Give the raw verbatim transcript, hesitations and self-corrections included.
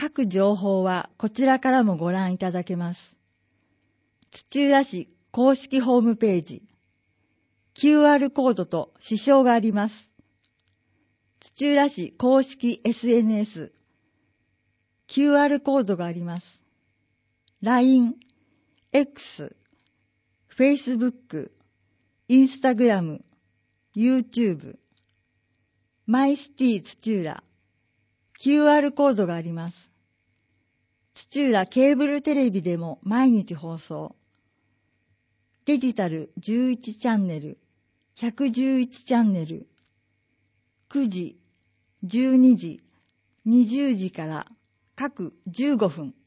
各情報はこちらからもご覧いただけます。土浦市公式ホームページ、キューアール コードと指標があります。土浦市公式 エスエヌエス、キューアール コードがあります。ライン、X、Facebook、Instagram、YouTube、マイシティ土浦、キューアール コードがあります。土浦ケーブルテレビでも毎日放送。デジタルじゅういちチャンネル、ひゃくじゅういちチャンネル、くじ、じゅうにじ、にじゅうじから各じゅうごふん。